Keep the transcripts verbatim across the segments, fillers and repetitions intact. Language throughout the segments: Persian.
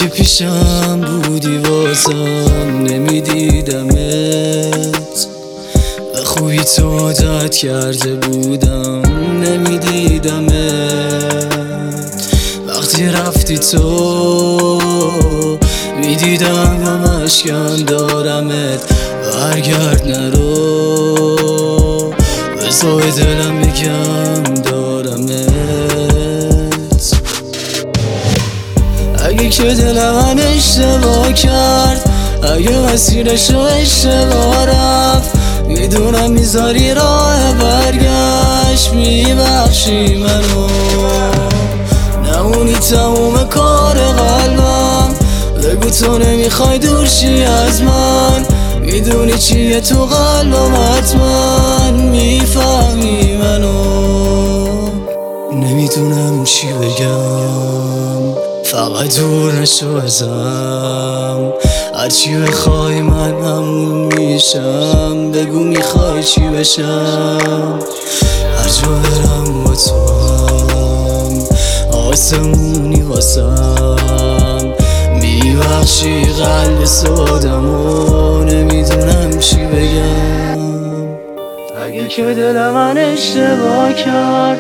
که پیشم بودی واسم نمیدیدمت، به خوبی تو عادت کرده بودم نمیدیدمت. وقتی رفتی تو میدیدم و مشکم دارمت، برگرد نرو بزای دلم بگم دارمت. اگه که دل من اشتباه کرد، اگه مسیرشو اشتباه رفت، میدونم میذاری راه برگشت، میبخشی منو. نمونی تموم کار قلبم، بگو تو نمیخوای دور شی از من، میدونی چیه تو قلبم حتما میفهمی منو. نمیدونم چی بگم، فقط دور نشو ازم، هرچی بخوای من همون میشم، بگو میخوای چی بشم. هر جا برم با تو هم آسمونی واسم، میبخشی قلب سادمو، نمیدونم چی بگم. اگه که دل من اشتباه کرد،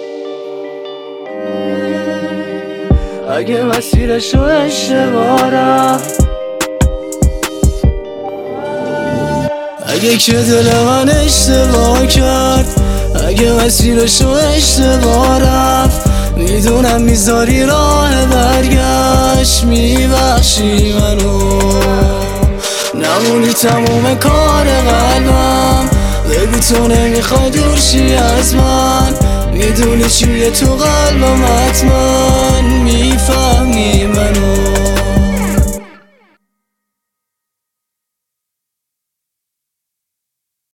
اگه مسیرشو اشتباه رفت، اگه که دل من اشتباه کرد، اگه مسیرشو اشتباه رفت، میدونم میذاری راه برگشت، میبخشی منو. نمونی تموم کار قلبم، بگو تو نمیخوای دور شی از من، میدونی چیه تو قلبم حتما میفهمی منو.